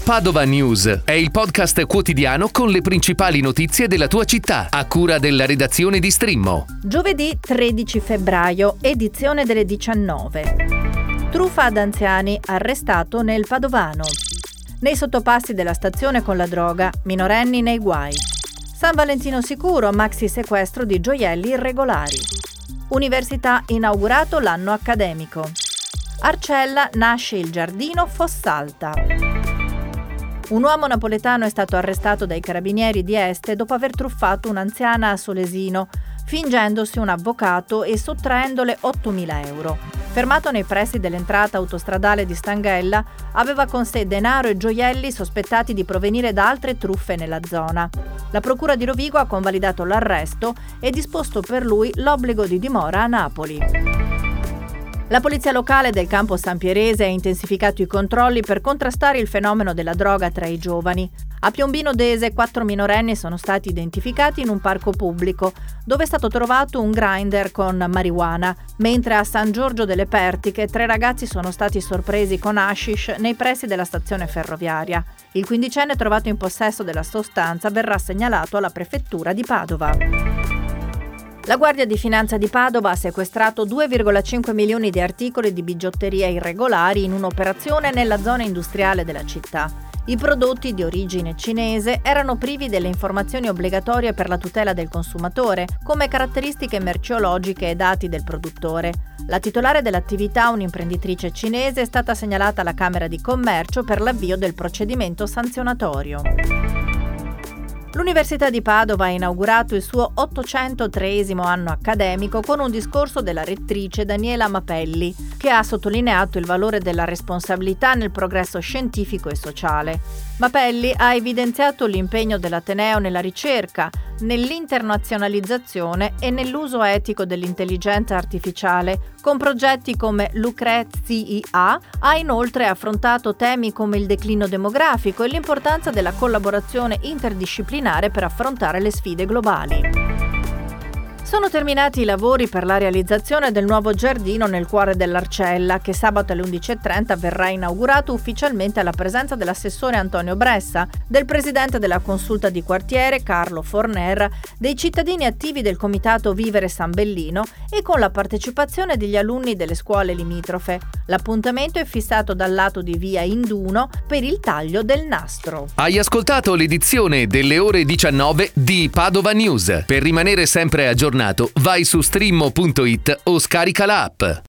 Padova News è il podcast quotidiano con le principali notizie della tua città, a cura della redazione di Strimmo. Giovedì 13 febbraio, edizione delle 19. Truffa ad anziani, arrestato nel Padovano. Nei sottopassi della stazione con la droga, minorenni nei guai. San Valentino sicuro, maxi sequestro di gioielli irregolari. Università inaugurato l'anno accademico. Arcella nasce il giardino Fossalta. Un uomo napoletano è stato arrestato dai carabinieri di Este dopo aver truffato un'anziana a Solesino, fingendosi un avvocato e sottraendole 8.000 euro. Fermato nei pressi dell'entrata autostradale di Stanghella, aveva con sé denaro e gioielli sospettati di provenire da altre truffe nella zona. La procura di Rovigo ha convalidato l'arresto e disposto per lui l'obbligo di dimora a Napoli. La polizia locale del campo Sampierese ha intensificato i controlli per contrastare il fenomeno della droga tra i giovani. A Piombino Dese 4 minorenni sono stati identificati in un parco pubblico, dove è stato trovato un grinder con marijuana, mentre a San Giorgio delle Pertiche 3 ragazzi sono stati sorpresi con hashish nei pressi della stazione ferroviaria. Il quindicenne trovato in possesso della sostanza verrà segnalato alla prefettura di Padova. La Guardia di Finanza di Padova ha sequestrato 2,5 milioni di articoli di bigiotteria irregolari in un'operazione nella zona industriale della città. I prodotti di origine cinese erano privi delle informazioni obbligatorie per la tutela del consumatore, come caratteristiche merceologiche e dati del produttore. La titolare dell'attività, un'imprenditrice cinese, è stata segnalata alla Camera di Commercio per l'avvio del procedimento sanzionatorio. L'Università di Padova ha inaugurato il suo 803esimo anno accademico con un discorso della rettrice Daniela Mapelli, che ha sottolineato il valore della responsabilità nel progresso scientifico e sociale. Mapelli ha evidenziato l'impegno dell'Ateneo nella ricerca, nell'internazionalizzazione e nell'uso etico dell'intelligenza artificiale. Con progetti come Lucrezia ha inoltre affrontato temi come il declino demografico e l'importanza della collaborazione interdisciplinare per affrontare le sfide globali. Sono terminati i lavori per la realizzazione del nuovo giardino nel cuore dell'Arcella, che sabato alle 11.30 verrà inaugurato ufficialmente alla presenza dell'assessore Antonio Bressa, del presidente della consulta di quartiere Carlo Forner, dei cittadini attivi del comitato Vivere San Bellino e con la partecipazione degli alunni delle scuole limitrofe. L'appuntamento è fissato dal lato di via Induno per il taglio del nastro. Hai ascoltato l'edizione delle ore 19 di Padova News. Per rimanere sempre aggiornato, vai su strimmo.it o scarica l'app.